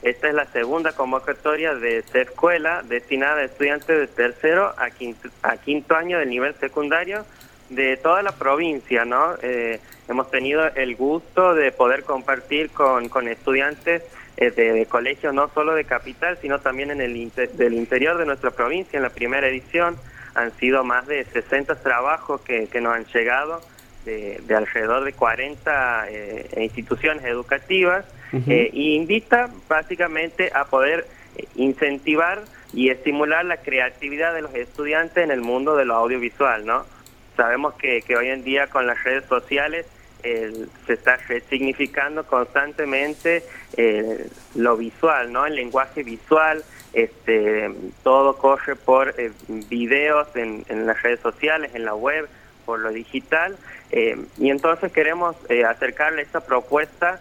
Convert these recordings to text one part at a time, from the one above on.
Esta es la segunda convocatoria de Escuela destinada a estudiantes de tercero a quinto año del nivel secundario de toda la provincia, ¿no? Hemos tenido el gusto de poder compartir con estudiantes de colegios no solo de capital, sino también del interior de nuestra provincia. En la primera edición han sido más de 60 trabajos que nos han llegado de alrededor de 40 instituciones educativas. Y invita básicamente a poder incentivar y estimular la creatividad de los estudiantes en el mundo de lo audiovisual, ¿no? Sabemos que hoy en día con las redes sociales se está resignificando constantemente lo visual, ¿no? El lenguaje visual, todo corre por videos en las redes sociales, en la web, por lo digital, y entonces queremos acercarle esta propuesta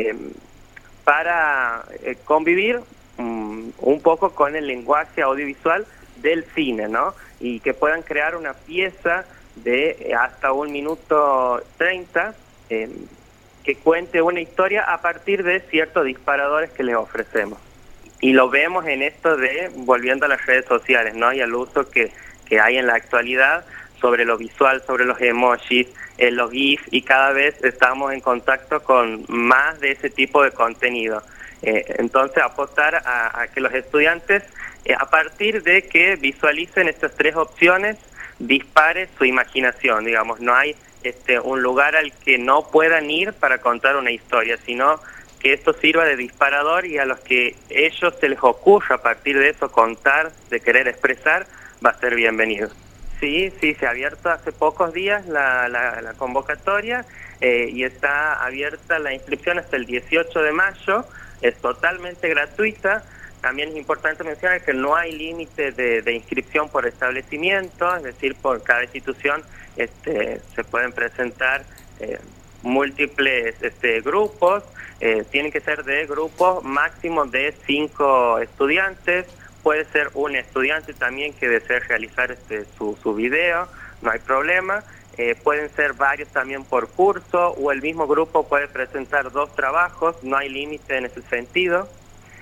para convivir un poco con el lenguaje audiovisual del cine, ¿no? Y que puedan crear una pieza de hasta 1 minuto 30 que cuente una historia a partir de ciertos disparadores que les ofrecemos. Y lo vemos en esto de, volviendo a las redes sociales, ¿no? Y al uso que hay en la actualidad sobre lo visual, sobre los emojis, los GIFs, y cada vez estamos en contacto con más de ese tipo de contenido. Entonces, apostar a que los estudiantes, a partir de que visualicen estas 3 opciones, dispare su imaginación, digamos. No hay un lugar al que no puedan ir para contar una historia, sino que esto sirva de disparador, y a los que ellos se les ocurra a partir de eso contar, de querer expresar, va a ser bienvenido. Sí, se ha abierto hace pocos días la convocatoria y está abierta la inscripción hasta el 18 de mayo, es totalmente gratuita. También es importante mencionar que no hay límite de inscripción por establecimiento, es decir, por cada institución se pueden presentar múltiples grupos, tienen que ser de grupos máximo de 5 estudiantes. Puede ser un estudiante también que desee realizar su video, no hay problema. Pueden ser varios también por curso, o el mismo grupo puede presentar 2 trabajos, no hay límite en ese sentido.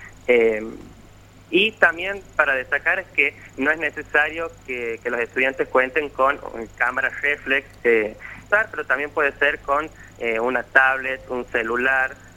Y también para destacar es que no es necesario que los estudiantes cuenten con cámaras reflex, pero también puede ser con una tablet, un celular,